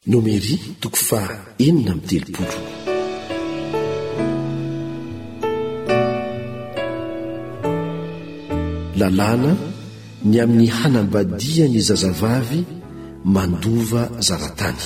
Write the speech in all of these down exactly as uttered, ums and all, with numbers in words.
Nomery toko faha enina amby telopolo. Lalàna ny amin'ny hanambadia ny zazavavy mandova zaratany.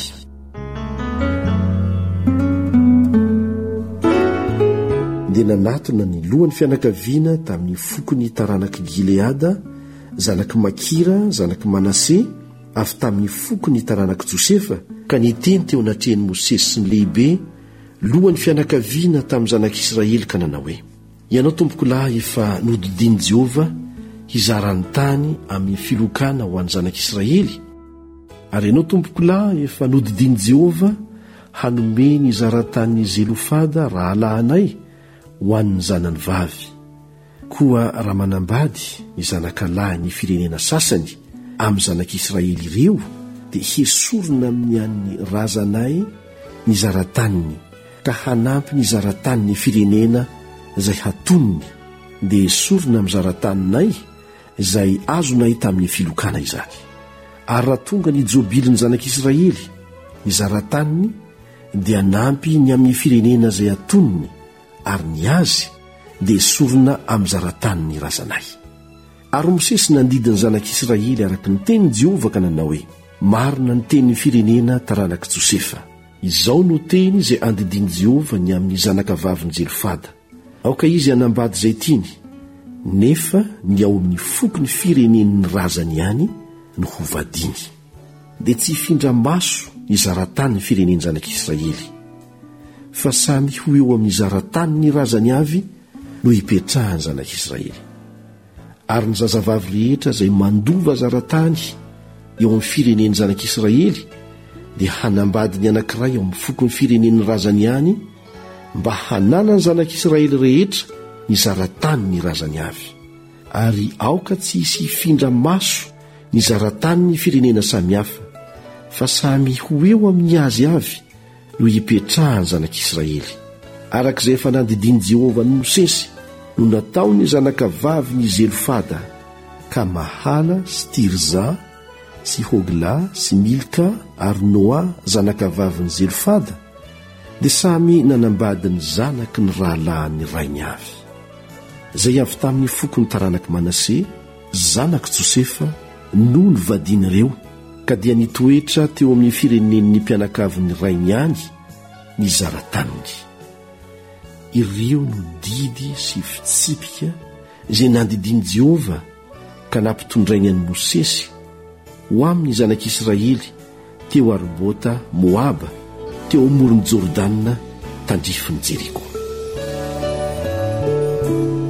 Dia nanatona ny lohan'ny fianakaviana tamin'ny fokony taranaky Gileada, zanaky Makira, zanaky Manase, avy tamin'ny fokony taranaky Josefa, ka niteny teo anatrehan'i Mosesy sy ny lehibe lohan'ny fianakaviana tamin'ny zanak'Israely ka nanao hoe: ianao tompoko lahy efa nodidiny Jehova hizarany tany amin'ny filokana ho an'ny zanak'Israely, ary ianao tompoko lahy efa nodidiny Jehova hanome ny zaran-tany Zelofada rahalahinay ho an'ny zanany vavy. Koa raha manambady ny zanakalahy ny firenena sasany amin'ny zanak'Israely ireo, dia hesorina amin'ny an'ny razanay ny zaran-taniny, ka hanampy ny zaran-taniny firenena izay hatoniny, dia hesorina amin'ny zaran-taninay izay azonay tamin'ny filokana izany. Ary raha tonga ny jobily ny zanak'Israely ny zaran-taniny, dia hanampy ny amin'ny firenena izay hatoniny, ary ny azy dia hesorina amin'ny zaran-taniny razanay. Ary Mosesy nandidi ny zanak'Israely araka ny tenin'i Jehova ka nanao hoe: marina ny tenin'ny firenena taranaky Josefa. Izao no teny izay andidiny Jehova ny amin'ny zanakavaviny Zelofada. Aoka izy hanambady izay tiany, nefa ny ao amin'ny fokony firenen'ny razany ihany no hovadiny. Dia tsy hifindra maso ny zaran-tany ny firenen'ny zanak'Israely, fa samy ho eo amin'ny zaran-tany ny razany avy no hipetrahany zanak'Israely. Ary ny zazavavy rehetra izay mandova zaran-tany eo amin'ny firenen'ny zanak'Israely dia hanambady ny anankiray ao amin'ny fokony firenen'ny razany ihany, mba hanana ny zanak'Israely rehetra ny zaran-tany ny razany avy. Ary aoka tsy hisy hifindra maso ny zaran-tany ny firenena samihafa, fa samy ho eo amin'ny azy avy no hipetrahany zanak'Israely. Arak'izay efa nandidiny Jehova ny Mosesy no natao ny zanakavavy ny Zelofada, ka Mahala sy Tirza sy Hogla sy Milka ary Noa zanakavavy ny Zelofada, dia samy nanambady ny zanaky ny rahalahin'ny rainy avy. Izay avy tamin'ny fokony taranaky Manase, zanaky Josefa no nivadiny ireo, ka dia nitoetra teo amin'ny firenen'ny mpianakavin'ny rainy ihany ny zaran-taniny. Ireo no didy sy fitsipika izay nandidiny Jehova ka nampitondrainy an'i Mosesy ho amin'ny zanak'Israely teo Arbota Moaba, teo amoron'ny Jordana tandrifin'ny Jeriko.